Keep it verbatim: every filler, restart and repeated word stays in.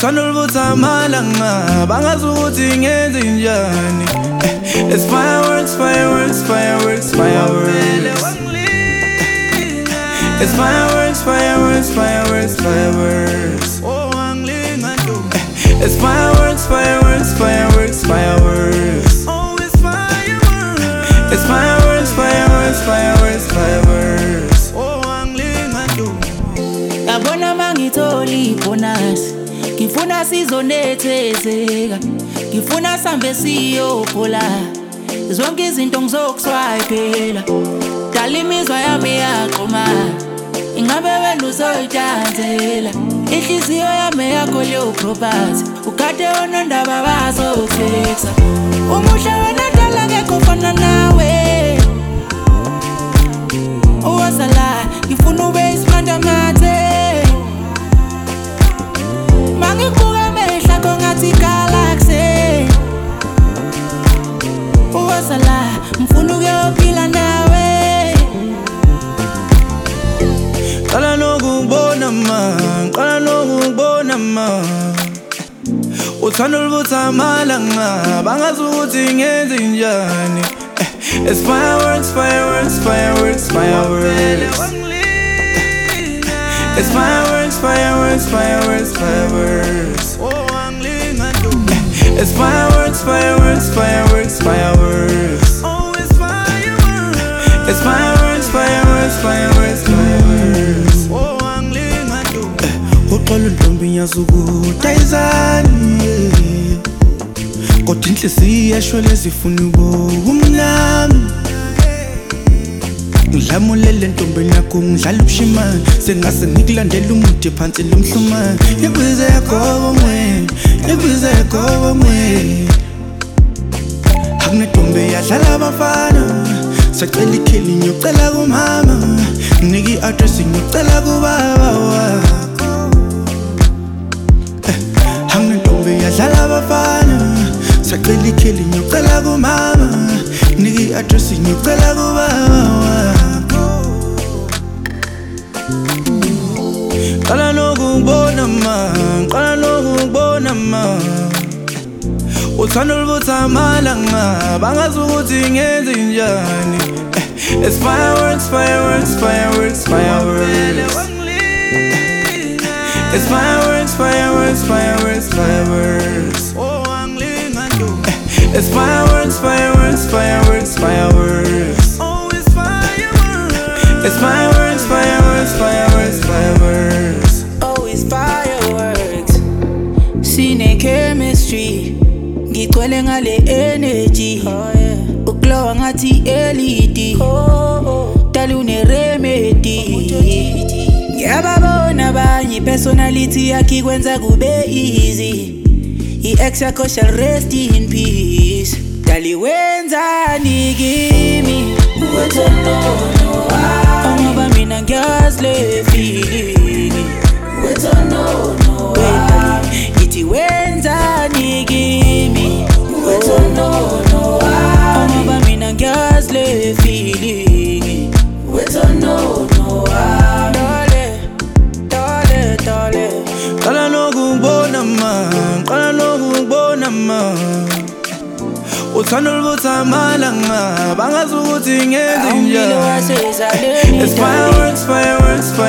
uthanda oluvutha amalanga bangazi ukuthi ngenze njani. It's fireworks, fireworks, fireworks, fireworks. It's fireworks, fireworks, fireworks, fireworks. It's fireworks, fireworks, fireworks, fireworks. Oh, it's fireworks. It's fireworks, fireworks, fireworks, fireworks. Oh, angling yabona mangitholi bonus, ngifuna sizonethezeka, ngifuna sambe siyophola, zonke izinto ngizokuswayiphela, dala imizwa yami yaqoma, ingabe wena uzoyidansela, inhliziyo yami yakho leyo property, ukade onondaba bazokufixa, umuhle wena dala ngekho fana nawe, owasala ngifuna ube isibanda mathe, mangikubuka amehla kongathi galaxy, owasala ngifuna ukuyophila nawe. Qala nokubona ma, qala nokubona ma, uthanda oluvutha amalanga bangazi ukuthi ngenze njani. It's fireworks, fireworks, fireworks, fireworks. It's fireworks, fireworks, fireworks, fireworks. It's fireworks, fireworks, fireworks, fireworks. Oh, it's fireworks. It's fireworks, fireworks, fireworks, fireworks. Oh, uqala intombi yazukutayizani, kodwa inhliziyo eshwele zifuna ubumnami. Ngidlamulele ntombeni yakho ngidlala ubushimani, sengase ngikulandela umude phansi lomhlumani. Ibize yagoba mwe, ibize yagoba mwe, akunentombi yadlala abafana, sacela ikheli ngiyocela kumama, nginika i-address ngiyocela kubaba wakho. Akunentombi yadlala abafana, sacela ikheli ngiyocela kumama, nginika i-address ngiyocela kubaba wakho. Qala nokubona ma, qala nokubona ma, uthanda oluvutha amalanga bangazi ukuthi ngenze njani. It's fireworks, fireworks, fireworks, fireworks. It's fireworks, fireworks, fireworks, fireworks. It's fireworks, fireworks, fireworks, fireworks. Oh, it's fireworks. It's fireworks, fireworks, fireworks, fireworks. Oh, it's fireworks. Sine chemistry, ngicwele ngale energy. Oh yeah. Uklowa ngathi L E D. Oh, dala une remedy. Ngiyababona abanye personality yakhe ikwenza kube easy. I-ex yakho shall rest in peace. Dali wenzani kimi, ngoba mina ngiyazi le feeling. Ngithi wenzani kimi, ngoba mina ngiyazi le feeling. Dale, dale, dale. Qala nokubona ma, qala nokubona ma, uthanda oluvutha amalanga bangazi ukuthi ngenze njani. It's It's fireworks, fireworks,